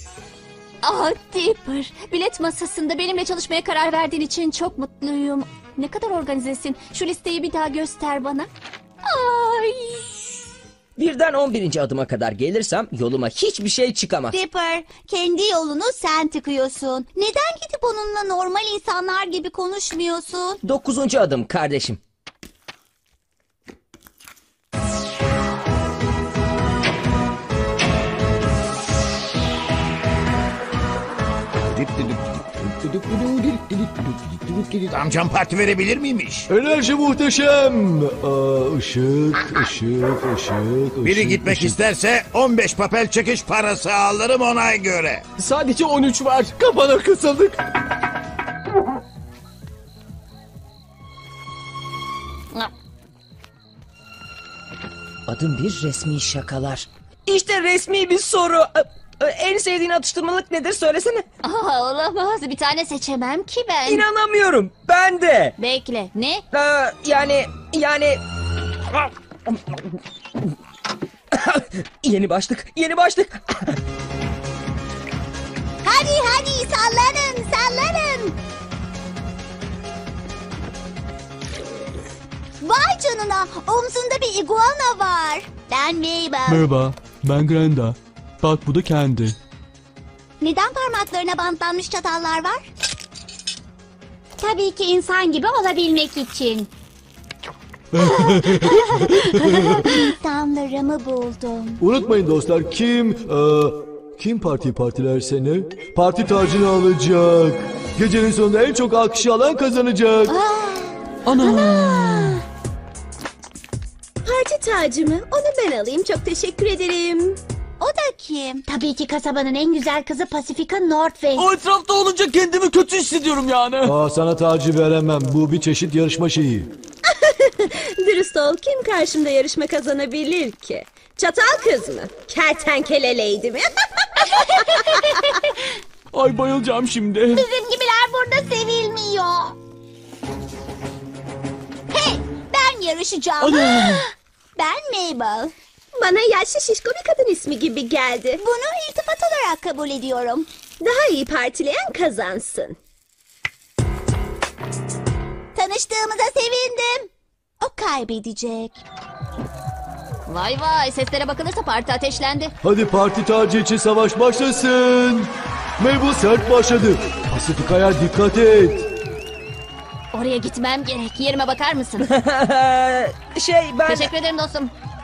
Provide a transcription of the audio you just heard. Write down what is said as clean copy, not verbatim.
Ah Dipper, bilet masasında benimle çalışmaya karar verdiğin için çok mutluyum. Ne kadar organizesin. Şu listeyi bir daha göster bana. Ay. Birden 11. adıma kadar gelirsem yoluma hiçbir şey çıkamaz. Dipper, kendi yolunu sen tıkıyorsun. Neden gidip onunla normal insanlar gibi konuşmuyorsun? 9. adım kardeşim. Amcam parti verebilir miymiş? Enerji muhteşem. Işık. Biri gitmek isterse 15 papel çekiş parası alırım ona göre. Sadece 13 var. Kafana kısıldık. Adım 1 resmi şakalar. İşte resmi bir soru. En sevdiğin atıştırmalık nedir söylesene. Ah, olamaz. Bir tane seçemem ki ben. İnanamıyorum. Ben de. Bekle. Ne? Yani... Yeni başlık. Hadi sallanın. Vay canına, omzunda bir iguana var. Ben Mabel. Merhaba, ben Grenda. Bak bu da kendi. Neden parmaklarına bantlanmış çatallar var? Tabii ki insan gibi olabilmek için. İnsanlarımı buldum. Unutmayın dostlar, kim partilerse ne? Parti tacını alacak. Gecenin sonunda en çok alkışı alan kazanacak. Parti tacımı onu ben alayım. Çok teşekkür ederim. O da kim? Tabii ki kasabanın en güzel kızı Pacifica Northway. O etrafta olunca kendimi kötü hissediyorum yani. Sana tacı veremem. Bu bir çeşit yarışma şeyi. Dürüst ol, kim karşımda yarışma kazanabilir ki? Çatal kız mı? Kertenkele lady mi? Ay bayılacağım şimdi. Bizim gibiler burada sevilmiyor. Hey, ben yarışacağım. Ben Mabel. Bana yaşlı şişko bir kadın ismi gibi geldi. Bunu iltifat olarak kabul ediyorum. Daha iyi partileyen kazansın. Tanıştığımıza sevindim. O kaybedecek. Vay vay, seslere bakılırsa parti ateşlendi. Hadi parti tacı için savaş başlasın. Mabel sert başladı. Pacifica'ya dikkat et. Oraya gitmem gerek. Yerime bakar mısın? Ben... Teşekkür ederim dostum.